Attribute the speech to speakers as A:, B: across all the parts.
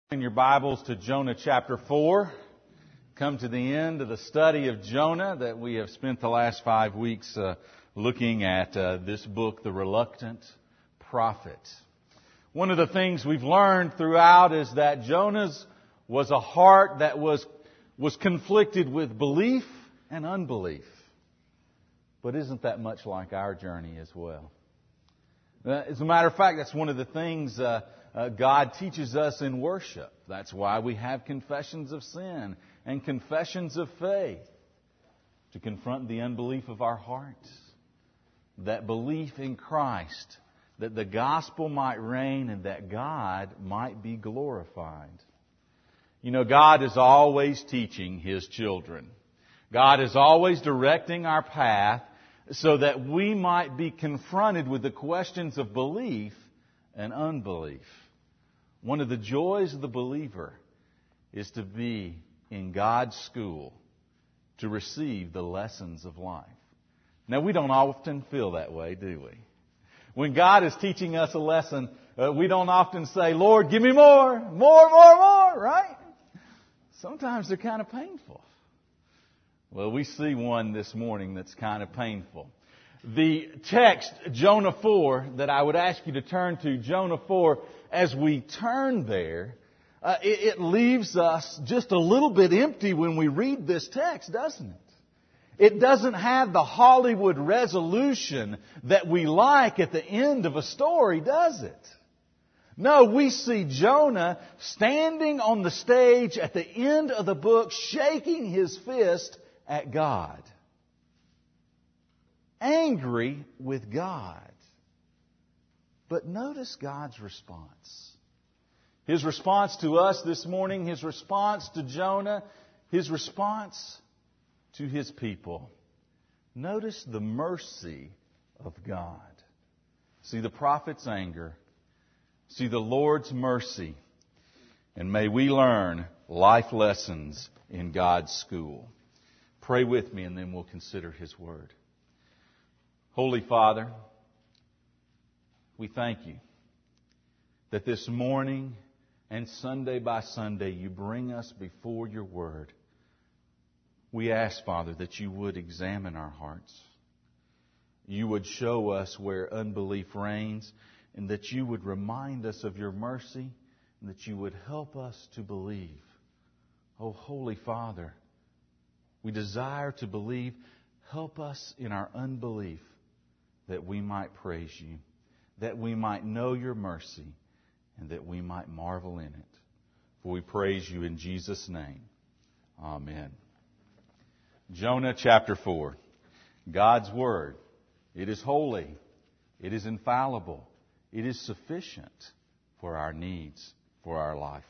A: In your Bibles to Jonah chapter 4, come to the end of the study of Jonah that we have spent the last 5 weeks looking at this book, The Reluctant Prophet. One of the things we've learned throughout is that Jonah's was a heart that was conflicted with belief and unbelief. But isn't that much like our journey as well? As a matter of fact, that's one of the things God teaches us in worship. That's why we have confessions of sin and confessions of faith, to confront the unbelief of our hearts. That belief in Christ, that the gospel might reign and that God might be glorified. You know, God is always teaching His children. God is always directing our path so that we might be confronted with the questions of belief and unbelief. One of the joys of the believer is to be in God's school, to receive the lessons of life. Now, we don't often feel that way, do we? When God is teaching us a lesson, we don't often say, Lord, give me more, right? Sometimes they're kind of painful. Well, we see one this morning that's kind of painful. The text, Jonah 4, that I would ask you to turn to, Jonah 4, as we turn there, it leaves us just a little bit empty when we read this text, doesn't it? It doesn't have the Hollywood resolution that we like at the end of a story, does it? No, we see Jonah standing on the stage at the end of the book, shaking his fist at God. Angry with God. But notice God's response. His response to us this morning, His response to Jonah, His response to His people. Notice the mercy of God. See the prophet's anger. See the Lord's mercy. And may we learn life lessons in God's school. Pray with me and then we'll consider His Word. Holy Father, we thank You that this morning and Sunday by Sunday You bring us before Your Word. We ask, Father, that You would examine our hearts. You would show us where unbelief reigns, and that You would remind us of Your mercy, and that You would help us to believe. Oh, Holy Father, we desire to believe. Help us in our unbelief that we might praise You, that we might know Your mercy, and that we might marvel in it. For we praise You in Jesus' name. Amen. Jonah chapter 4. God's Word. It is holy. It is infallible. It is sufficient for our needs, for our life.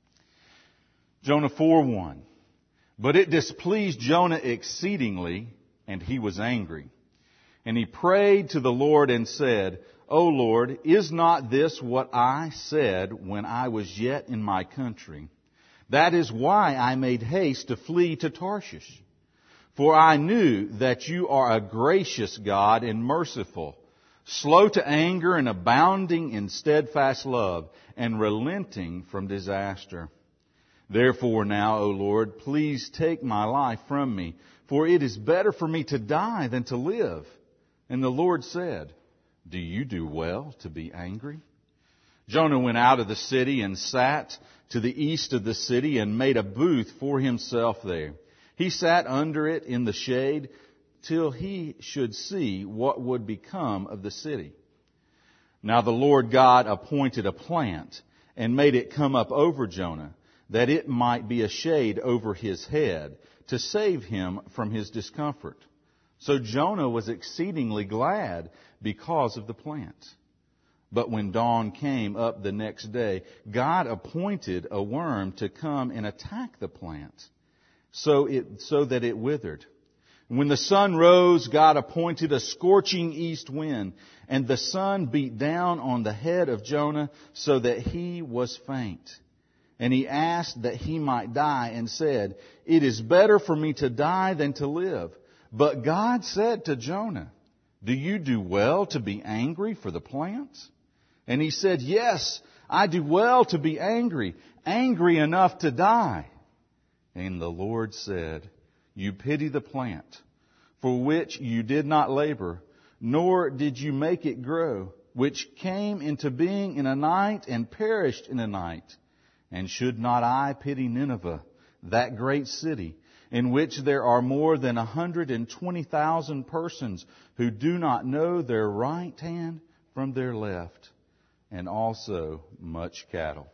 A: Jonah 4:1. But it displeased Jonah exceedingly, and he was angry. And he prayed to the Lord and said, O Lord, is not this what I said when I was yet in my country? That is why I made haste to flee to Tarshish. For I knew that You are a gracious God and merciful, slow to anger and abounding in steadfast love, and relenting from disaster. Therefore now, O Lord, please take my life from me, for it is better for me to die than to live. And the Lord said, Do you do well to be angry? Jonah went out of the city and sat to the east of the city and made a booth for himself there. He sat under it in the shade till he should see what would become of the city. Now the Lord God appointed a plant and made it come up over Jonah, that it might be a shade over his head, to save him from his discomfort. So Jonah was exceedingly glad because of the plant. But when dawn came up the next day, God appointed a worm to come and attack the plant, so that it withered. When the sun rose, God appointed a scorching east wind, and the sun beat down on the head of Jonah so that he was faint. And he asked that he might die and said, It is better for me to die than to live. But God said to Jonah, Do you do well to be angry for the plant? And he said, yes, I do well to be angry, angry enough to die. And the Lord said, you pity the plant, for which you did not labor, nor did you make it grow, which came into being in a night and perished in a night. And should not I pity Nineveh, that great city, in which there are more than 120,000 persons who do not know their right hand from their left, and also much cattle?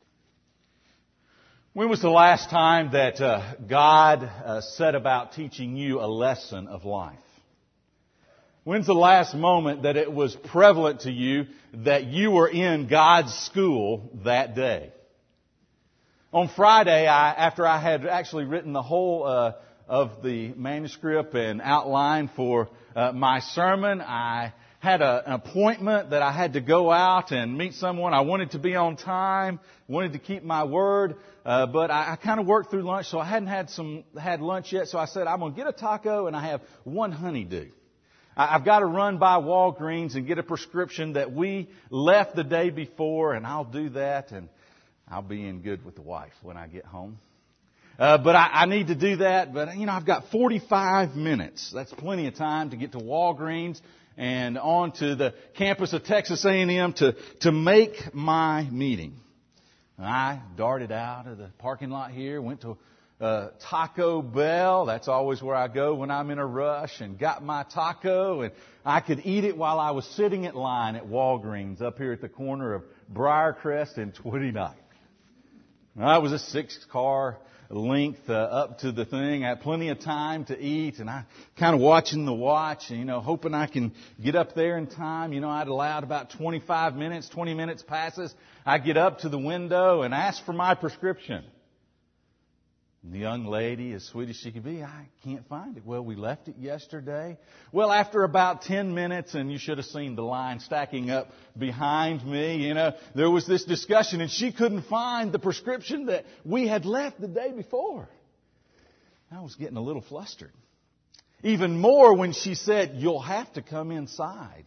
A: When was the last time that God set about teaching you a lesson of life? When's the last moment that it was prevalent to you that you were in God's school that day? On Friday, after I had actually written the whole of the manuscript and outline for my sermon, I had an appointment that I had to go out and meet someone. I wanted to be on time, wanted to keep my word, but I kind of worked through lunch, so I hadn't had lunch yet. So I said, I'm going to get a taco, and I have one honeydew. I've got to run by Walgreens and get a prescription that we left the day before, and I'll do that, and I'll be in good with the wife when I get home. But I need to do that. But, I've got 45 minutes. That's plenty of time to get to Walgreens and on to the campus of Texas A&M to make my meeting. And I darted out of the parking lot here, went to Taco Bell. That's always where I go when I'm in a rush, and got my taco, and I could eat it while I was sitting in line at Walgreens up here at the corner of Briarcrest and 29th. I was a 6-car length up to the thing. I had plenty of time to eat, and I kind of watching the watch, and, hoping I can get up there in time. I'd allowed about 25 minutes, 20 minutes passes. I get up to the window and ask for my prescription. And the young lady, as sweet as she could be, I can't find it. Well, we left it yesterday. Well, after about 10 minutes, and you should have seen the line stacking up behind me, there was this discussion, and she couldn't find the prescription that we had left the day before. I was getting a little flustered. Even more when she said, you'll have to come inside.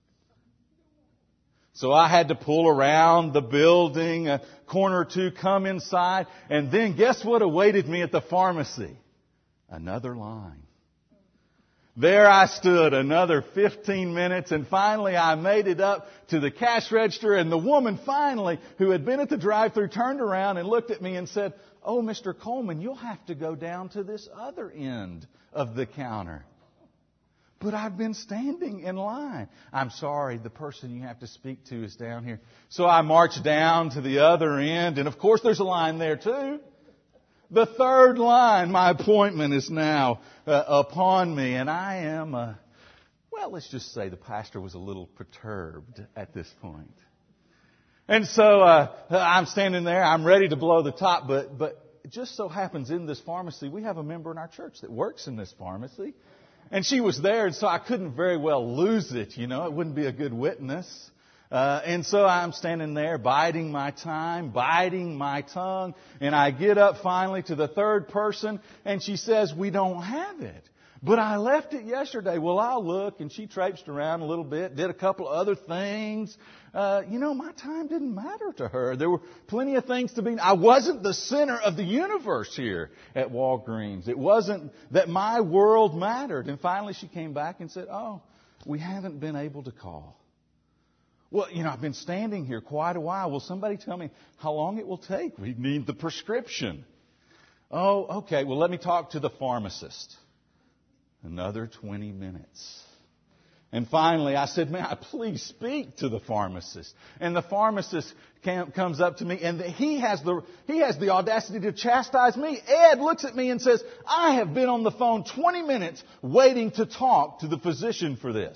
A: So I had to pull around the building, a corner or two, come inside, and then guess what awaited me at the pharmacy? Another line. There I stood another 15 minutes, and finally I made it up to the cash register, and the woman finally, who had been at the drive-thru, turned around and looked at me and said, oh, Mr. Coleman, you'll have to go down to this other end of the counter. But I've been standing in line. I'm sorry, the person you have to speak to is down here. So I marched down to the other end, and of course there's a line there too. The third line, my appointment is now upon me, and I am, let's just say the pastor was a little perturbed at this point. And so I'm standing there, I'm ready to blow the top, but it just so happens in this pharmacy, we have a member in our church that works in this pharmacy. And she was there, and so I couldn't very well lose it, It wouldn't be a good witness. And so I'm standing there, biding my time, biting my tongue, and I get up finally to the third person, and she says, we don't have it. But I left it yesterday. Well, I'll look. And she traipsed around a little bit, did a couple of other things. My time didn't matter to her. There were plenty of things to be. I wasn't the center of the universe here at Walgreens. It wasn't that my world mattered. And finally she came back and said, oh, we haven't been able to call. Well, I've been standing here quite a while. Will somebody tell me how long it will take? We need the prescription. Oh, okay. Well, let me talk to the pharmacist. Another 20 minutes. And finally, I said, may I please speak to the pharmacist? And the pharmacist comes up to me, and he has the audacity to chastise me. Ed looks at me and says, I have been on the phone 20 minutes waiting to talk to the physician for this.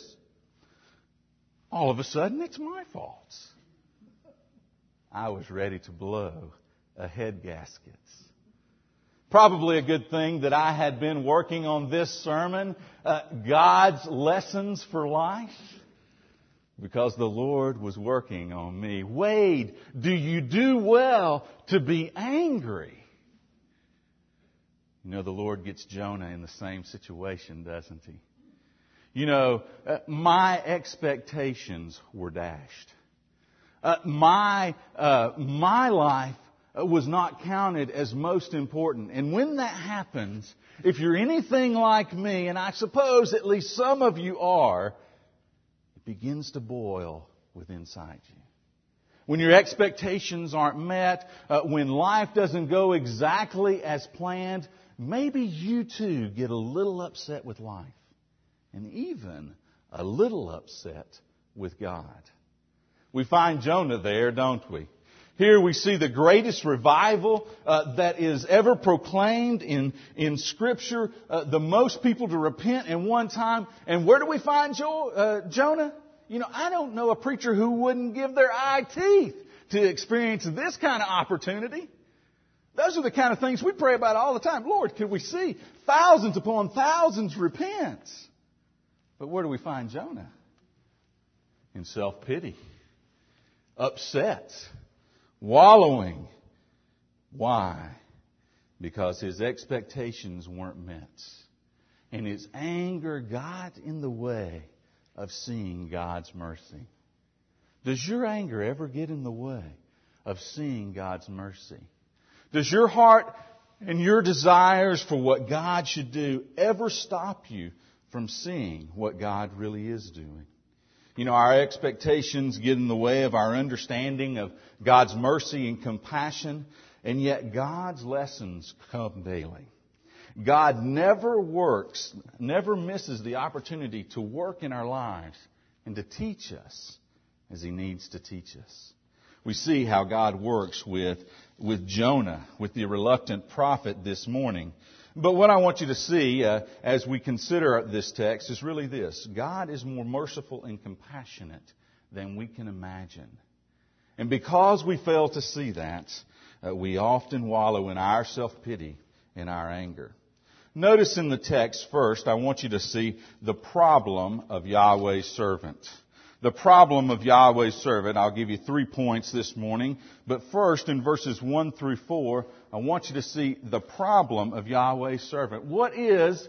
A: All of a sudden, it's my fault. I was ready to blow a head gasket. Probably a good thing that I had been working on this sermon, God's lessons for life, because the Lord was working on me. Wade, do you do well to be angry? The Lord gets Jonah in the same situation, doesn't he? My expectations were dashed. My life was not counted as most important. And when that happens, if you're anything like me, and I suppose at least some of you are, it begins to boil within inside you. When your expectations aren't met, when life doesn't go exactly as planned, maybe you too get a little upset with life. And even a little upset with God. We find Jonah there, don't we? Here we see the greatest revival that is ever proclaimed in Scripture. The most people to repent in one time. And where do we find Jonah? You know, I don't know a preacher who wouldn't give their eye teeth to experience this kind of opportunity. Those are the kind of things we pray about all the time. Lord, could we see thousands upon thousands repent? But where do we find Jonah? In self-pity. Upset. Wallowing. Why? Because his expectations weren't met. And his anger got in the way of seeing God's mercy. Does your anger ever get in the way of seeing God's mercy? Does your heart and your desires for what God should do ever stop you from seeing what God really is doing? You know, our expectations get in the way of our understanding of God's mercy and compassion, and yet God's lessons come daily. God never misses the opportunity to work in our lives and to teach us as He needs to teach us. We see how God works with Jonah, with the reluctant prophet this morning. But what I want you to see as we consider this text is really this. God is more merciful and compassionate than we can imagine. And because we fail to see that, we often wallow in our self-pity and our anger. Notice in the text first, I want you to see the problem of Yahweh's servant. The problem of Yahweh's servant. I'll give you 3 points this morning. But first, in verses 1 through 4, I want you to see the problem of Yahweh's servant. What is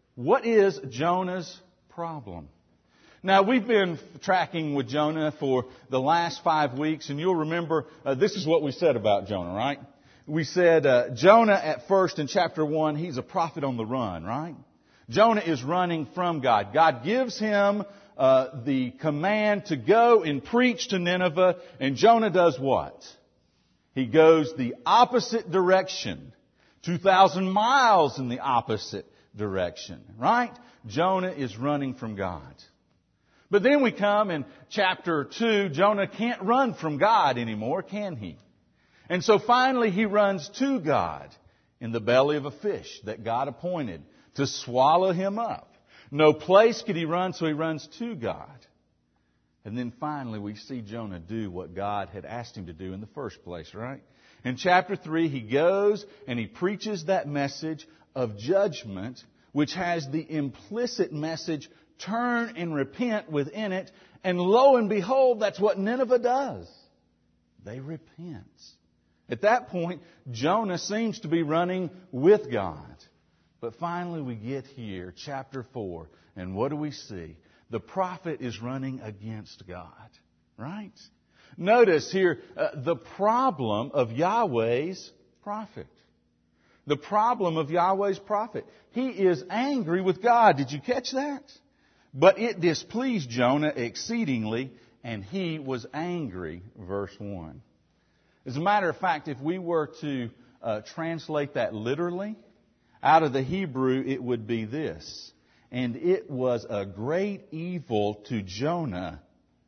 A: Jonah's problem? Now, we've been tracking with Jonah for the last 5 weeks, and you'll remember this is what we said about Jonah, right? We said Jonah at first in chapter 1, he's a prophet on the run, right? Jonah is running from God. God gives him the command to go and preach to Nineveh, and Jonah does what? He goes the opposite direction, 2,000 miles in the opposite direction, right? Jonah is running from God. But then we come in chapter 2, Jonah can't run from God anymore, can he? And so finally he runs to God in the belly of a fish that God appointed to swallow him up. No place could he run, so he runs to God. And then finally we see Jonah do what God had asked him to do in the first place, right? In chapter 3, he goes and he preaches that message of judgment, which has the implicit message, turn and repent within it. And lo and behold, that's what Nineveh does. They repent. At that point, Jonah seems to be running with God. But finally we get here, chapter 4, and what do we see? The prophet is running against God, right? Notice here the problem of Yahweh's prophet. The problem of Yahweh's prophet. He is angry with God. Did you catch that? But it displeased Jonah exceedingly, and he was angry, verse 1. As a matter of fact, if we were to translate that literally, out of the Hebrew, it would be this. And it was a great evil to Jonah.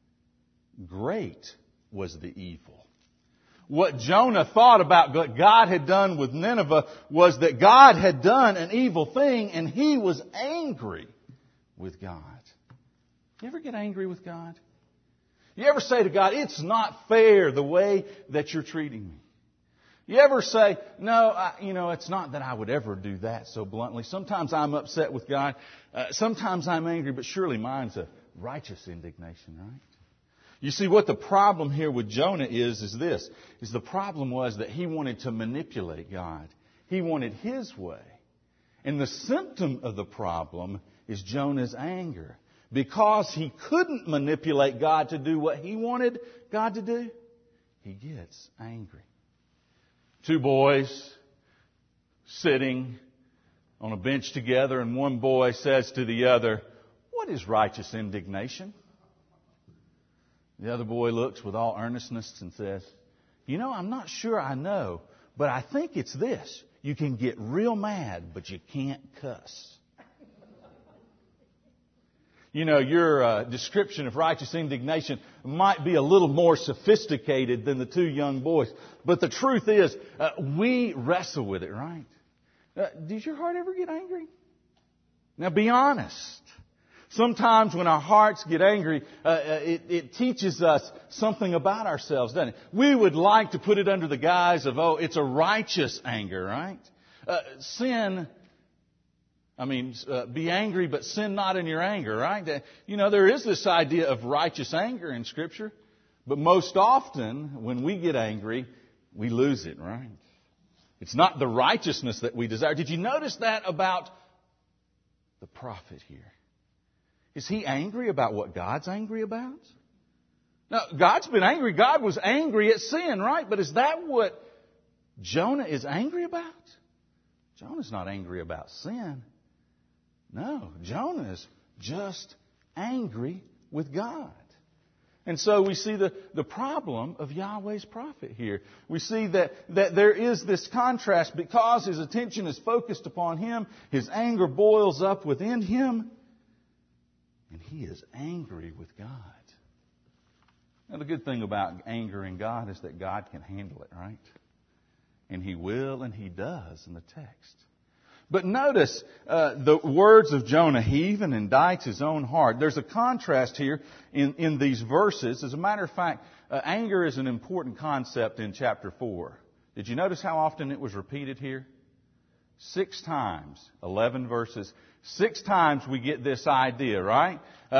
A: Great was the evil. What Jonah thought about what God had done with Nineveh was that God had done an evil thing, and he was angry with God. You ever get angry with God? You ever say to God, it's not fair the way that you're treating me? You ever say, no, it's not that I would ever do that so bluntly. Sometimes I'm upset with God. Sometimes I'm angry, but surely mine's a righteous indignation, right? You see, what the problem here with Jonah is this. The problem was that he wanted to manipulate God. He wanted his way. And the symptom of the problem is Jonah's anger. because he couldn't manipulate God to do what he wanted God to do, he gets angry. Two boys sitting on a bench together, and one boy says to the other, "What is righteous indignation?" The other boy looks with all earnestness and says, "I'm not sure I know, but I think it's this. You can get real mad, but you can't cuss." Your description of righteous indignation might be a little more sophisticated than the two young boys. But the truth is, we wrestle with it, right? Does your heart ever get angry? Now be honest. Sometimes when our hearts get angry, it teaches us something about ourselves, doesn't it? We would like to put it under the guise of, it's a righteous anger, right? Be angry, but sin not in your anger, right? There is this idea of righteous anger in Scripture, but most often when we get angry, we lose it, right? It's not the righteousness that we desire. Did you notice that about the prophet here? Is he angry about what God's angry about? Now, God's been angry. God was angry at sin, right? But is that what Jonah is angry about? Jonah's not angry about sin. No, Jonah is just angry with God. And so we see the problem of Yahweh's prophet here. We see that there is this contrast. Because his attention is focused upon him, his anger boils up within him, and he is angry with God. Now, the good thing about angering God is that God can handle it, right? And he will, and he does in the text. But notice the words of Jonah. He even indicts his own heart. There's a contrast here in these verses. As a matter of fact, anger is an important concept in chapter 4. Did you notice how often it was repeated here? 6 times, 11 verses. 6 times we get this idea, right?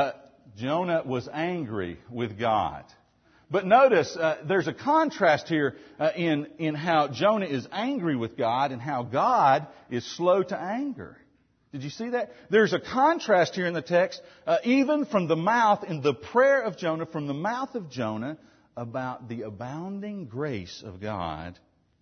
A: Jonah was angry with God. But notice, there's a contrast here in how Jonah is angry with God and how God is slow to anger. Did you see that? There's a contrast here in the text, even from the mouth, in the prayer of Jonah, from the mouth of Jonah, about the abounding grace of God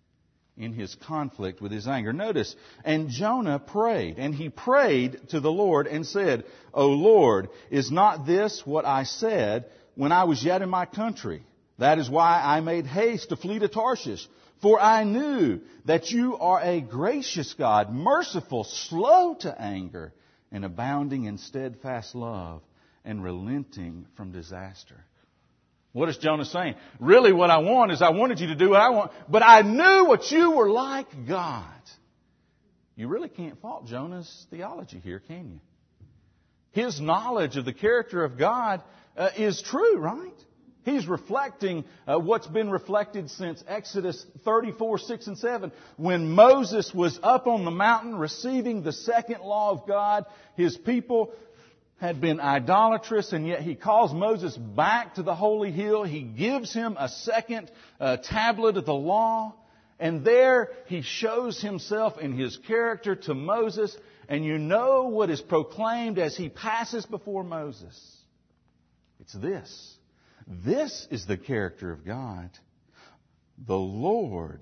A: in his conflict with his anger. Notice, and Jonah prayed, and he prayed to the Lord and said, "O Lord, is not this what I said when I was yet in my country? That is why I made haste to flee to Tarshish. For I knew that you are a gracious God, merciful, slow to anger, and abounding in steadfast love, and relenting from disaster." What is Jonah saying? Really what I want is I wanted you to do what I want, but I knew what you were like, God. You really can't fault Jonah's theology here, can you? His knowledge of the character of God is true, right? He's reflecting what's been reflected since Exodus 34, 6 and 7. When Moses was up on the mountain receiving the second law of God, his people had been idolatrous, and yet he calls Moses back to the holy hill. He gives him a second tablet of the law, and there he shows himself in his character to Moses. And you know what is proclaimed as he passes before Moses. It's this. This is the character of God. The Lord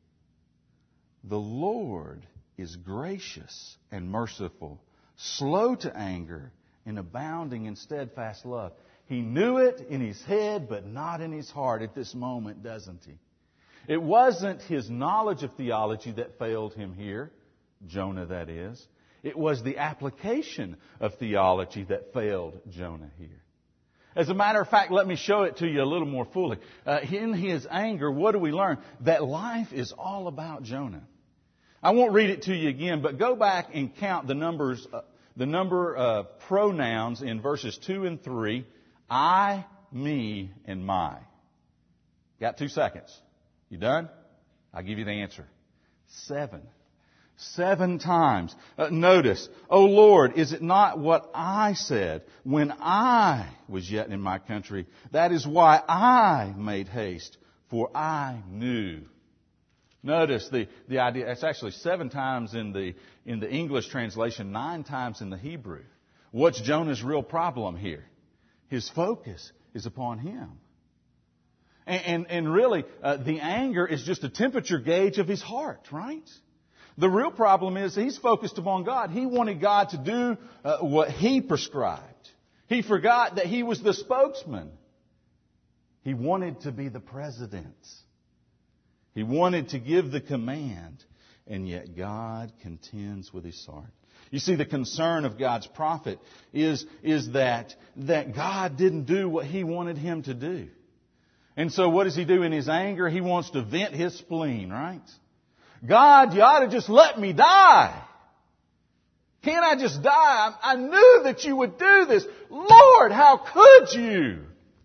A: is gracious and merciful, slow to anger, and abounding in steadfast love. He knew it in his head, but not in his heart at this moment, doesn't he? It wasn't his knowledge of theology that failed him here, Jonah that is. It was the application of theology that failed Jonah here. As a matter of fact, let me show it to you a little more fully. In his anger, what do we learn? That life is all about Jonah. I won't read it to you again, but go back and count the number of pronouns in verses 2 and 3. I, me, and my. Got 2 seconds. You done? I'll give you the answer. 7. 7 times. Notice, "O Lord, is it not what I said when I was yet in my country? That is why I made haste, for I knew." Notice the idea. It's actually 7 times in the English translation, 9 times in the Hebrew. What's Jonah's real problem here? His focus is upon him. And really, the anger is just a temperature gauge of his heart, right? The real problem is he's focused upon God. He wanted God to do what He prescribed. He forgot that He was the spokesman. He wanted to be the president. He wanted to give the command. And yet God contends with his heart. You see, the concern of God's prophet is that God didn't do what He wanted him to do. And so what does he do in his anger? He wants to vent his spleen, right? God, you ought to just let me die. Can't I just die? I knew that you would do this. Lord, how could you?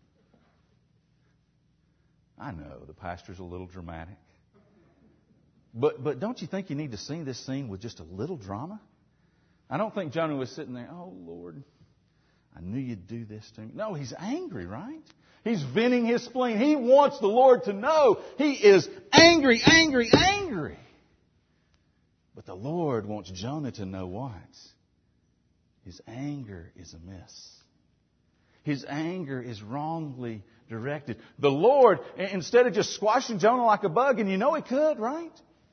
A: I know the pastor's a little dramatic. But don't you think you need to see this scene with just a little drama? I don't think Jonah was sitting there, oh, Lord, I knew you'd do this to me. No, he's angry, right? He's venting his spleen. He wants the Lord to know he is angry, angry, angry. But the Lord wants Jonah to know what? His anger is amiss. His anger is wrongly directed. The Lord, instead of just squashing Jonah like a bug, and you know He could, right?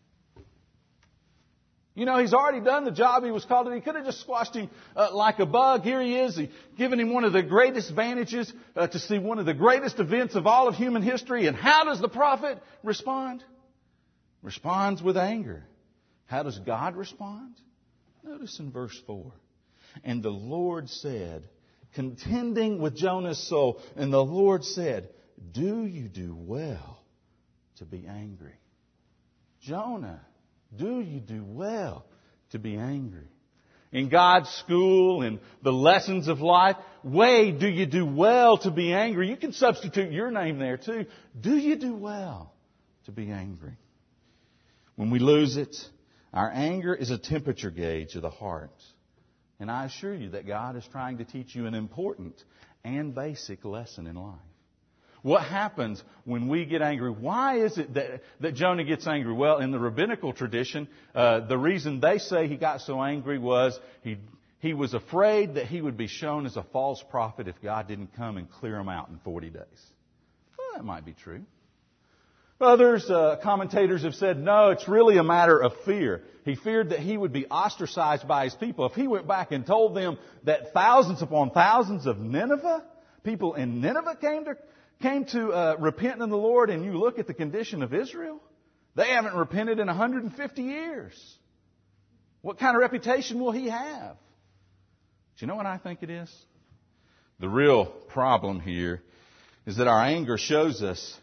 A: You know, He's already done the job He was called to do. He could have just squashed him like a bug. Here he is. He's given him one of the greatest advantages to see one of the greatest events of all of human history. And how does the prophet respond? Responds with anger. How does God respond? Notice in verse 4. And the Lord said, contending with Jonah's soul, and the Lord said, do you do well to be angry? Jonah, do you do well to be angry? In God's school, in the lessons of life, Wade, do you do well to be angry? You can substitute your name there too. Do you do well to be angry? When we lose it, our anger is a temperature gauge of the heart. And I assure you that God is trying to teach you an important and basic lesson in life. What happens when we get angry? Why is it that Jonah gets angry? Well, in the rabbinical tradition, the reason they say he got so angry was he was afraid that he would be shown as a false prophet if God didn't come and clear him out in 40 days. Well, that might be true. Others, commentators have said, no, it's really a matter of fear. He feared that he would be ostracized by his people. If he went back and told them that thousands upon thousands of people in Nineveh came to repent in the Lord, and you look at the condition of Israel, they haven't repented in 150 years. What kind of reputation will he have? Do you know what I think it is? The real problem here is that our anger shows us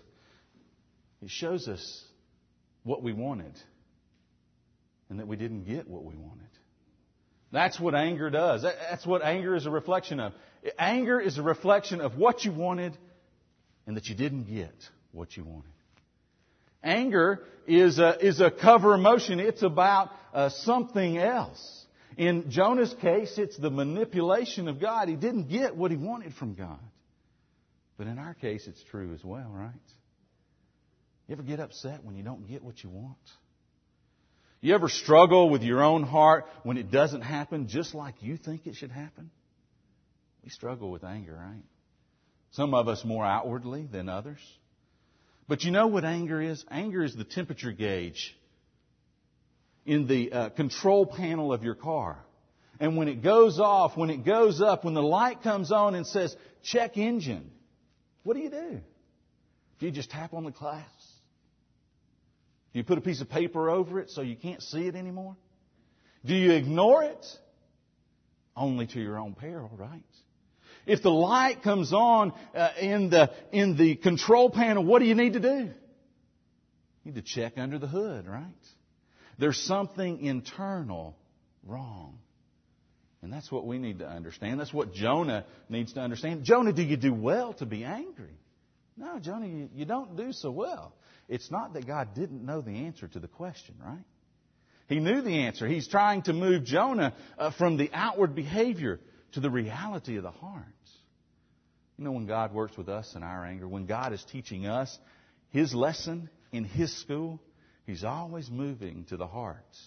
A: what we wanted and that we didn't get what we wanted. That's what anger does. That's what anger is a reflection of. Anger is a reflection of what you wanted and that you didn't get what you wanted. Anger is a cover emotion. It's about something else. In Jonah's case, it's the manipulation of God. He didn't get what he wanted from God. But in our case, it's true as well, right? You ever get upset when you don't get what you want? You ever struggle with your own heart when it doesn't happen just like you think it should happen? We struggle with anger, right? Some of us more outwardly than others. But you know what anger is? Anger is the temperature gauge in the control panel of your car. And when it goes off, when it goes up, when the light comes on and says, check engine, what do? Do you just tap on the glass? Do you put a piece of paper over it so you can't see it anymore? Do you ignore it? Only to your own peril, right? If the light comes on in the control panel, what do you need to do? You need to check under the hood, right? There's something internal wrong. And that's what we need to understand. That's what Jonah needs to understand. Jonah, do you do well to be angry? No, Jonah, you don't do so well. It's not that God didn't know the answer to the question, right? He knew the answer. He's trying to move Jonah from the outward behavior to the reality of the heart. You know, when God works with us in our anger, when God is teaching us His lesson in His school, He's always moving to the hearts.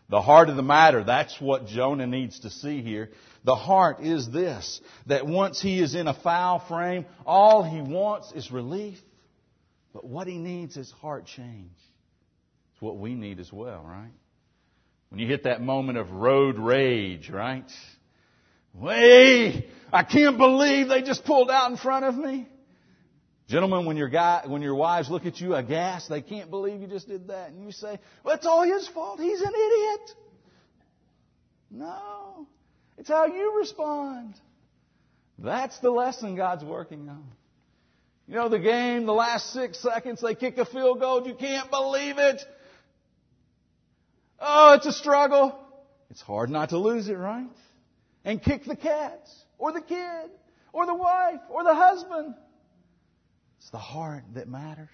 A: The heart of the matter, that's what Jonah needs to see here. The heart is this, that once he is in a foul frame, all he wants is relief. But what he needs is heart change. It's what we need as well, right? When you hit that moment of road rage, right? Hey, I can't believe they just pulled out in front of me. Gentlemen, when your wives look at you aghast, they can't believe you just did that. And you say, well, it's all his fault. He's an idiot. No. It's how you respond. That's the lesson God's working on. You know the game, the last 6 seconds, they kick a field goal. You can't believe it. Oh, it's a struggle. It's hard not to lose it, right? And kick the cats, or the kid, or the wife, or the husband. It's the heart that matters.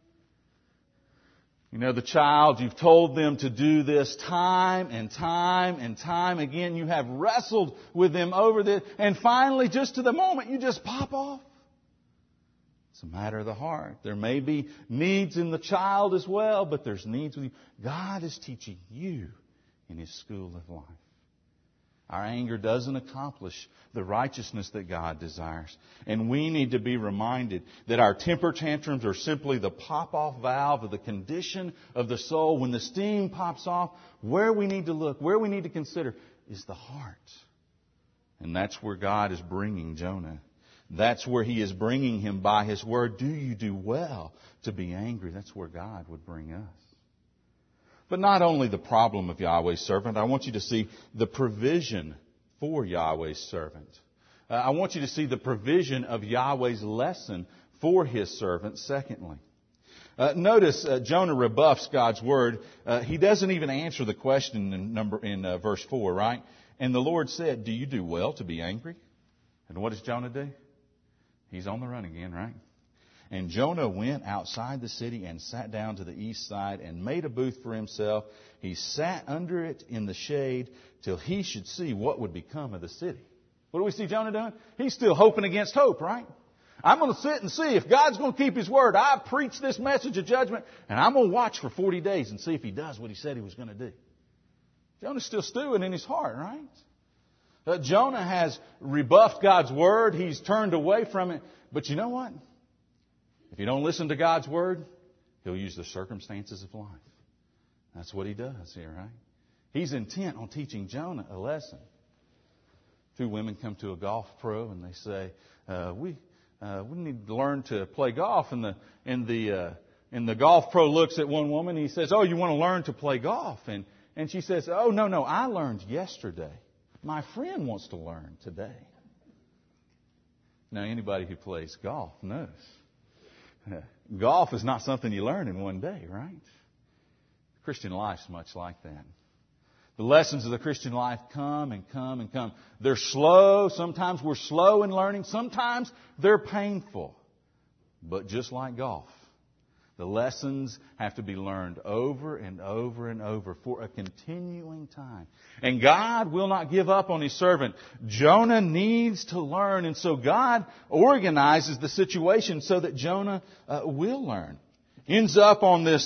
A: You know, the child, you've told them to do this time and time and time again. You have wrestled with them over this. And finally, just to the moment, you just pop off. It's a matter of the heart. There may be needs in the child as well, but there's needs with you. God is teaching you in His school of life. Our anger doesn't accomplish the righteousness that God desires. And we need to be reminded that our temper tantrums are simply the pop-off valve of the condition of the soul. When the steam pops off, where we need to look, where we need to consider is the heart. And that's where God is bringing Jonah. That's where He is bringing him by His word. Do you do well to be angry? That's where God would bring us. But not only the problem of Yahweh's servant, I want you to see the provision for Yahweh's servant. I want you to see the provision of Yahweh's lesson for His servant, secondly. Notice Jonah rebuffs God's word. He doesn't even answer the question in verse 4, right? And the Lord said, do you do well to be angry? And what does Jonah do? He's on the run again, right? And Jonah went outside the city and sat down to the east side and made a booth for himself. He sat under it in the shade till he should see what would become of the city. What do we see Jonah doing? He's still hoping against hope, right? I'm going to sit and see if God's going to keep His word. I preach this message of judgment, and I'm going to watch for 40 days and see if He does what He said He was going to do. Jonah's still stewing in his heart, right? Jonah has rebuffed God's word. He's turned away from it. But you know what? If you don't listen to God's word, He'll use the circumstances of life. That's what He does here, right? He's intent on teaching Jonah a lesson. 2 women come to a golf pro and they say, we need to learn to play golf. And the golf pro looks at one woman and he says, oh, you want to learn to play golf? And she says, oh, no, I learned yesterday. My friend wants to learn today. Now, anybody who plays golf knows. Golf is not something you learn in one day, right? Christian life's much like that. The lessons of the Christian life come and come and come. They're slow. Sometimes we're slow in learning. Sometimes they're painful. But just like golf, the lessons have to be learned over and over and over for a continuing time. And God will not give up on His servant. Jonah needs to learn. And so God organizes the situation so that Jonah will learn. Ends up on this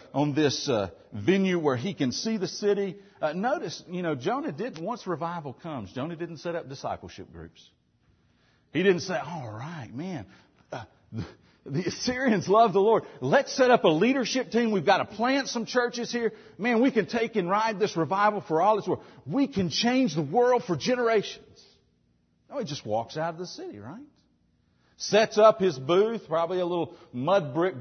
A: venue where he can see the city. Notice, Jonah didn't, once revival comes, Jonah didn't set up discipleship groups. He didn't say, all right, man, the Assyrians love the Lord. Let's set up a leadership team. We've got to plant some churches here. Man, we can take and ride this revival for all it's worth. We can change the world for generations. No, he just walks out of the city, right? Sets up his booth, probably a little mud brick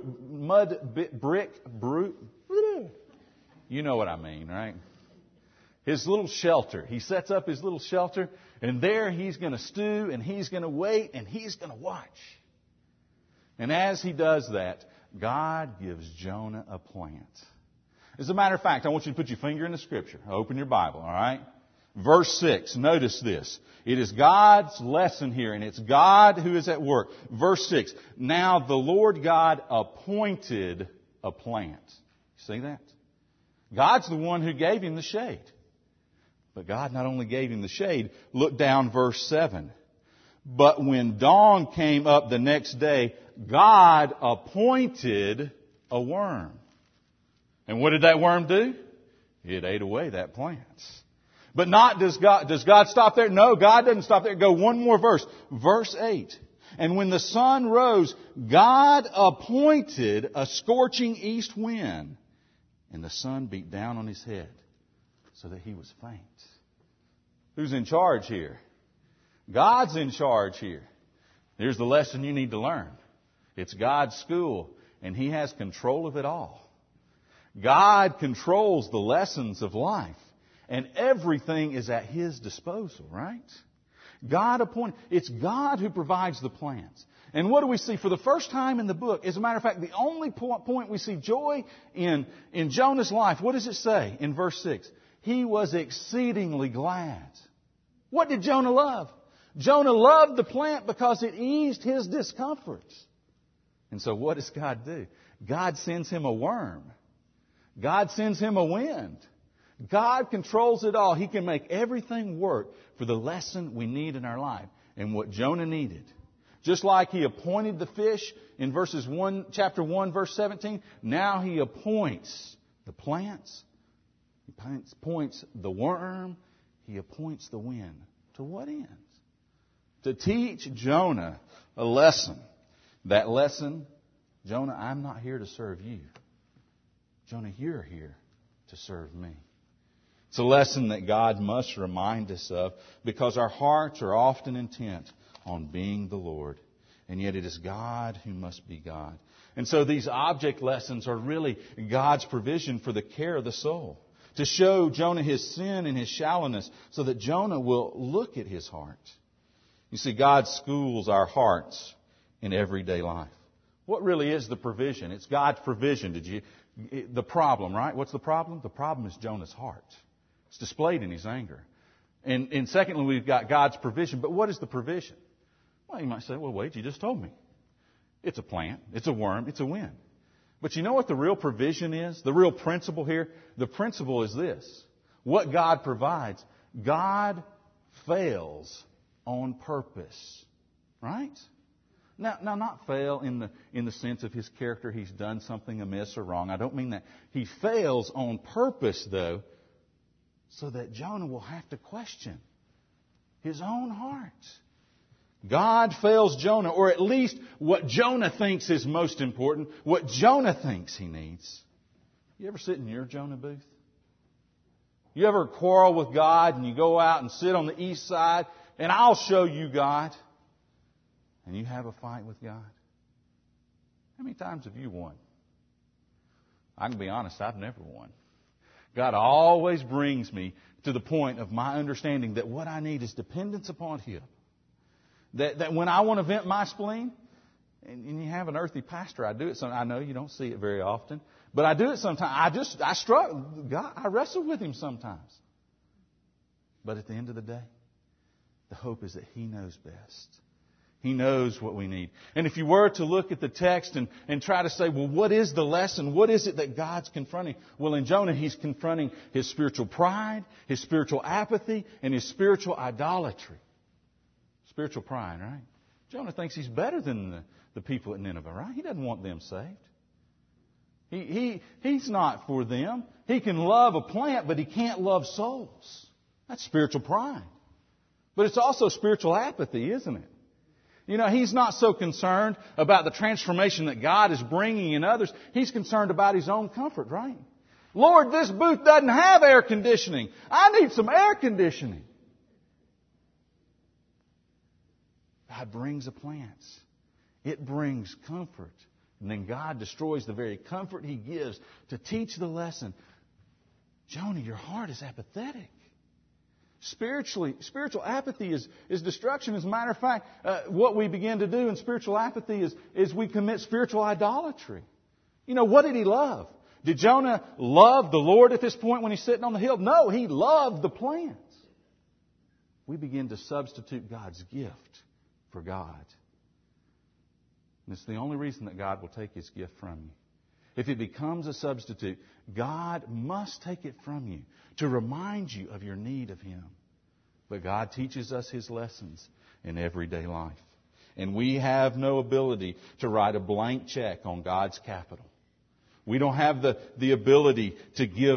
A: brute. You know what I mean, right? His little shelter. He sets up his little shelter, and there he's going to stew, and he's going to wait, and he's going to watch. And as he does that, God gives Jonah a plant. As a matter of fact, I want you to put your finger in the Scripture. Open your Bible, all right? Verse 6, notice this. It is God's lesson here, and it's God who is at work. Verse 6, now the Lord God appointed a plant. See that? God's the one who gave him the shade. But God not only gave him the shade, look down verse 7. But when dawn came up the next day, God appointed a worm. And what did that worm do? It ate away that plant. But not does God stop there? No, God doesn't stop there. Go one more verse. Verse 8. And when the sun rose, God appointed a scorching east wind, and the sun beat down on his head so that he was faint. Who's in charge here? God's in charge here. Here's the lesson you need to learn. It's God's school, and He has control of it all. God controls the lessons of life, and everything is at His disposal, right? It's God who provides the plans. And what do we see? For the first time in the book, as a matter of fact, the only point we see joy in Jonah's life, what does it say in verse 6? He was exceedingly glad. What did Jonah love? Jonah loved the plant because it eased his discomforts. And so what does God do? God sends him a worm. God sends him a wind. God controls it all. He can make everything work for the lesson we need in our life and what Jonah needed. Just like He appointed the fish in chapter 1, verse 17, now He appoints the plants. He appoints the worm. He appoints the wind. To what end? To teach Jonah a lesson. That lesson, Jonah, I'm not here to serve you. Jonah, you're here to serve me. It's a lesson that God must remind us of because our hearts are often intent on being the Lord. And yet it is God who must be God. And so these object lessons are really God's provision for the care of the soul. To show Jonah his sin and his shallowness so that Jonah will look at his heart. You see, God schools our hearts in everyday life. What really is the provision? It's God's provision. The problem, right? What's the problem? The problem is Jonah's heart. It's displayed in his anger. And secondly, we've got God's provision. But what is the provision? Well, you might say, well, wait, you just told me. It's a plant. It's a worm. It's a wind. But you know what the real provision is? The real principle here? The principle is this. What God provides, God fails on purpose. Right? Now, not fail in the sense of His character, He's done something amiss or wrong. I don't mean that. He fails on purpose, though, so that Jonah will have to question his own heart. God fails Jonah, or at least what Jonah thinks is most important, what Jonah thinks he needs. You ever sit in your Jonah booth? You ever quarrel with God and you go out and sit on the east side and I'll show you God, and you have a fight with God? How many times have you won? I can be honest, I've never won. God always brings me to the point of my understanding that what I need is dependence upon Him. That when I want to vent my spleen, and you have an earthly pastor, I do it sometimes. I know you don't see it very often, but I do it sometimes. I struggle. God, I wrestle with Him sometimes. But at the end of the day, the hope is that He knows best. He knows what we need. And if you were to look at the text and try to say, well, what is the lesson? What is it that God's confronting? Well, in Jonah, He's confronting his spiritual pride, his spiritual apathy, and his spiritual idolatry. Spiritual pride, right? Jonah thinks he's better than the people at Nineveh, right? He doesn't want them saved. He's not for them. He can love a plant, but he can't love souls. That's spiritual pride. But it's also spiritual apathy, isn't it? You know, he's not so concerned about the transformation that God is bringing in others. He's concerned about his own comfort, right? Lord, this booth doesn't have air conditioning. I need some air conditioning. God brings the plants. It brings comfort. And then God destroys the very comfort He gives to teach the lesson. Jonah, your heart is apathetic. Spiritual apathy is destruction. As a matter of fact, what we begin to do in spiritual apathy is we commit spiritual idolatry. You know, what did he love? Did Jonah love the Lord at this point when he's sitting on the hill? No, he loved the plants. We begin to substitute God's gift for God. And it's the only reason that God will take His gift from you. If it becomes a substitute, God must take it from you to remind you of your need of Him. But God teaches us His lessons in everyday life. And we have no ability to write a blank check on God's capital. We don't have the ability to give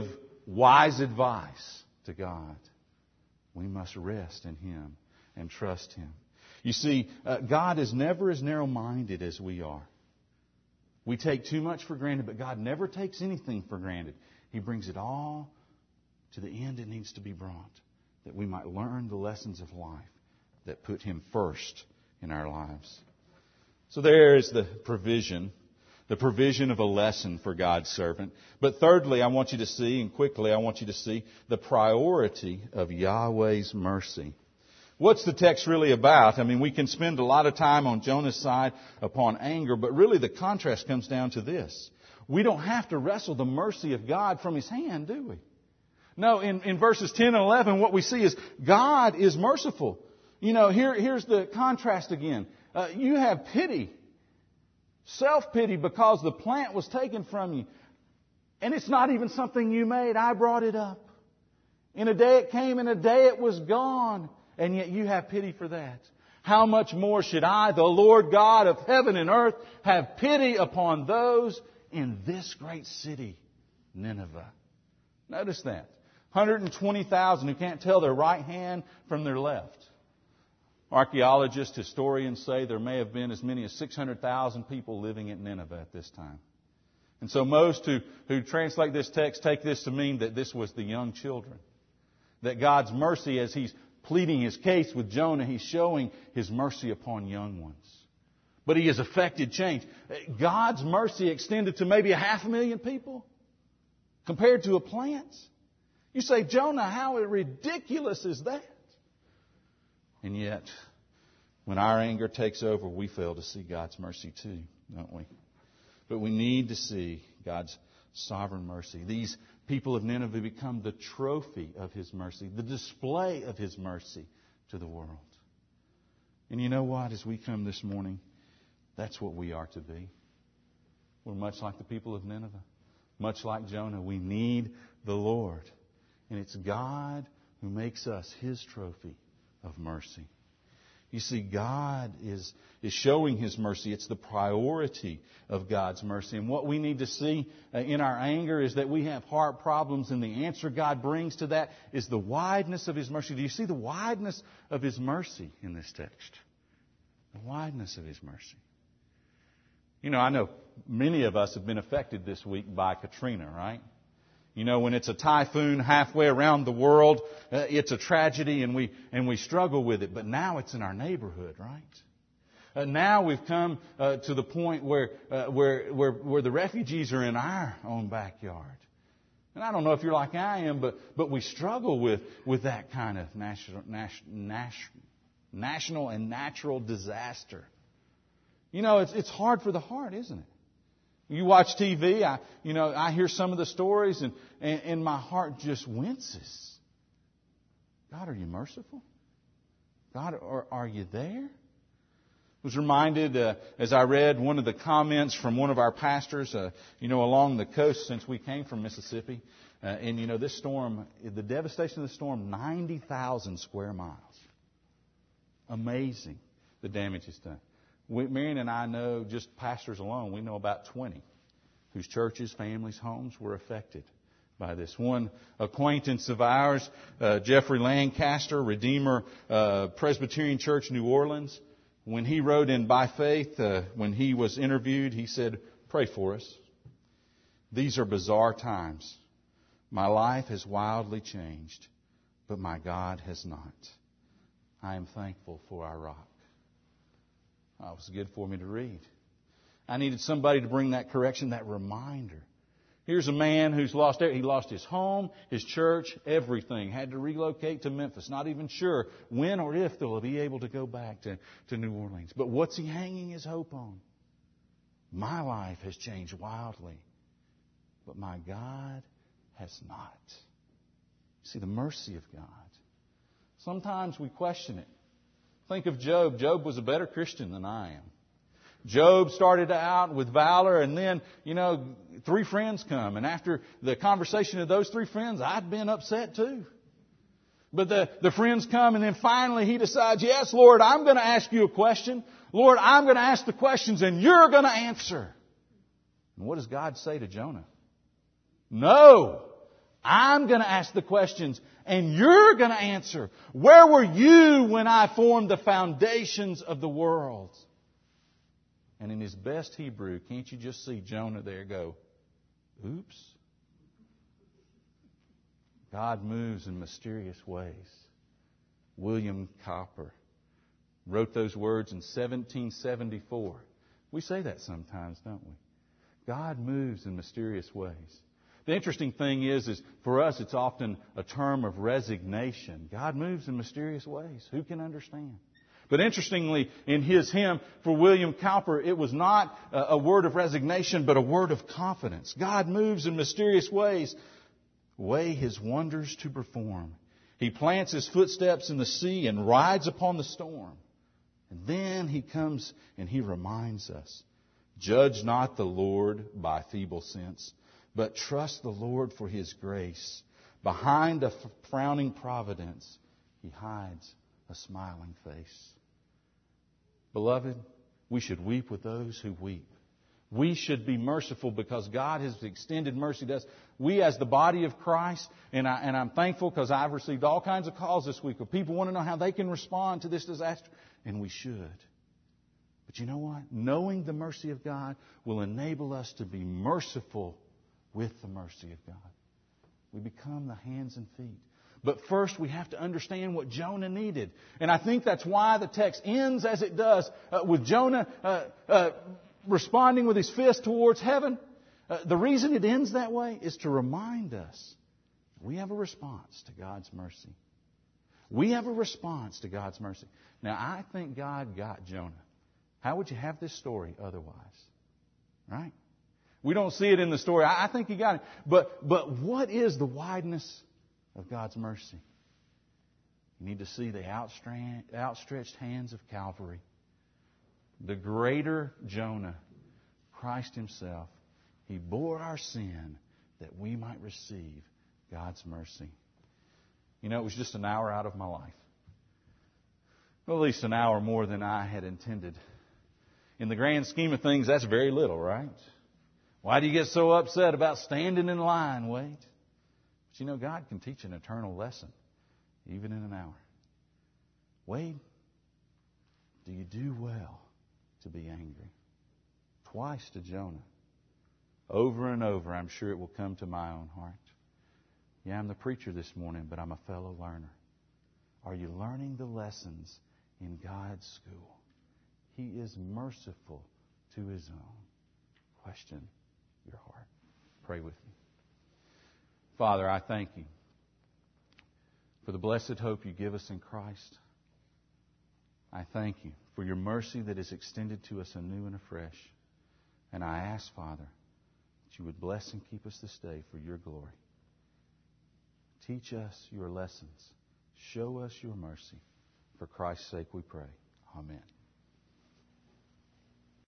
A: wise advice to God, we must rest in Him and trust Him. You see, God is never as narrow-minded as we are. We take too much for granted, but God never takes anything for granted. He brings it all to the end it needs to be brought, that we might learn the lessons of life that put Him first in our lives. So there is the provision of a lesson for God's servant. But thirdly, I want you to see, and quickly, I want you to see the priority of Yahweh's mercy. What's the text really about? I mean, we can spend a lot of time on Jonah's side upon anger, but really the contrast comes down to this. We don't have to wrestle the mercy of God from His hand, do we? No, in verses 10 and 11, what we see is God is merciful. You know, here's the contrast again. You have pity, self-pity, because the plant was taken from you. And it's not even something you made. I brought it up. In a day it came, in a day it was gone. And yet you have pity for that. How much more should I, the Lord God of heaven and earth, have pity upon those in this great city, Nineveh? Notice that. 120,000 who can't tell their right hand from their left. Archaeologists, historians say there may have been as many as 600,000 people living at Nineveh at this time. And so most who translate this text take this to mean that this was the young children. That God's mercy, as He's pleading His case with Jonah, He's showing His mercy upon young ones. But He has effected change. God's mercy extended to maybe 500,000 people compared to a plant. You say, Jonah, how ridiculous is that? And yet, when our anger takes over, we fail to see God's mercy too, don't we? But we need to see God's sovereign mercy. These people of Nineveh become the trophy of His mercy, the display of His mercy to the world. And you know what? As we come this morning, that's what we are to be. We're much like the people of Nineveh. Much like Jonah, we need the Lord. And it's God who makes us His trophy of mercy. You see, God is showing His mercy. It's the priority of God's mercy. And what we need to see in our anger is that we have heart problems, and the answer God brings to that is the wideness of His mercy. Do you see the wideness of His mercy in this text? The wideness of His mercy. You know, I know many of us have been affected this week by Katrina, right? You know, when it's a typhoon halfway around the world, it's a tragedy and we struggle with it. But now it's in our neighborhood, right? Now we've come to the point where the refugees are in our own backyard. And I don't know if you're like I am, but we struggle with that kind of national and natural disaster. You know, it's hard for the heart, isn't it? You watch TV, I hear some of the stories and my heart just winces. God, are you merciful? God, are you there? I was reminded as I read one of the comments from one of our pastors, along the coast since we came from Mississippi. And this storm, the devastation of the storm, 90,000 square miles. Amazing the damage it's done. Marion and I know, just pastors alone, we know about 20 whose churches, families, homes were affected by this. One acquaintance of ours, Jeffrey Lancaster, Redeemer Presbyterian Church, New Orleans, when he wrote in By Faith, when he was interviewed, he said, "Pray for us. These are bizarre times. My life has wildly changed, but my God has not. I am thankful for our rock." Oh, it was good for me to read. I needed somebody to bring that correction, that reminder. Here's a man who's lost everything. He lost his home, his church, everything. Had to relocate to Memphis. Not even sure when or if they'll be able to go back to New Orleans. But what's he hanging his hope on? My life has changed wildly, but my God has not. See, the mercy of God. Sometimes we question it. Think of Job. Job was a better Christian than I am. Job started out with valor, and then, 3 friends come. And after the conversation of those 3 friends, I'd been upset too. But the friends come, and then finally he decides, yes, Lord, I'm going to ask you a question. Lord, I'm going to ask the questions, and you're going to answer. And what does God say to Jonah? No, I'm going to ask the questions, and you're going to answer. Where were you when I formed the foundations of the world? And in his best Hebrew, can't you just see Jonah there go, oops? God moves in mysterious ways. William Cowper wrote those words in 1774. We say that sometimes, don't we? God moves in mysterious ways. The interesting thing is for us, it's often a term of resignation. God moves in mysterious ways. Who can understand? But interestingly, in his hymn for William Cowper, it was not a word of resignation, but a word of confidence. God moves in mysterious ways, His wonders to perform. He plants His footsteps in the sea and rides upon the storm. And then He comes and He reminds us, judge not the Lord by feeble sense, but trust the Lord for His grace. Behind a frowning providence, He hides a smiling face. Beloved, we should weep with those who weep. We should be merciful because God has extended mercy to us. We as the body of Christ, and I'm thankful because I've received all kinds of calls this week where people want to know how they can respond to this disaster, and we should. But you know what? Knowing the mercy of God will enable us to be merciful with the mercy of God. We become the hands and feet. But first we have to understand what Jonah needed. And I think that's why the text ends as it does, with Jonah responding with his fist towards heaven. The reason it ends that way is to remind us we have a response to God's mercy. We have a response to God's mercy. Now, I think God got Jonah. How would you have this story otherwise? Right? We don't see it in the story. I think He got it. But what is the wideness of God's mercy? You need to see the outstretched hands of Calvary. The greater Jonah, Christ Himself, He bore our sin that we might receive God's mercy. You know, it was just an hour out of my life. Well, at least an hour more than I had intended. In the grand scheme of things, that's very little, right? Why do you get so upset about standing in line, Wade? But you know, God can teach an eternal lesson, even in an hour. Wade, do you do well to be angry? Twice to Jonah. Over and over, I'm sure it will come to my own heart. Yeah, I'm the preacher this morning, but I'm a fellow learner. Are you learning the lessons in God's school? He is merciful to His own. Question your heart. Pray with me. Father, I thank You for the blessed hope You give us in Christ. I thank You for Your mercy that is extended to us anew and afresh. And I ask, Father, that You would bless and keep us this day for Your glory. Teach us Your lessons. Show us Your mercy. For Christ's sake we pray. Amen.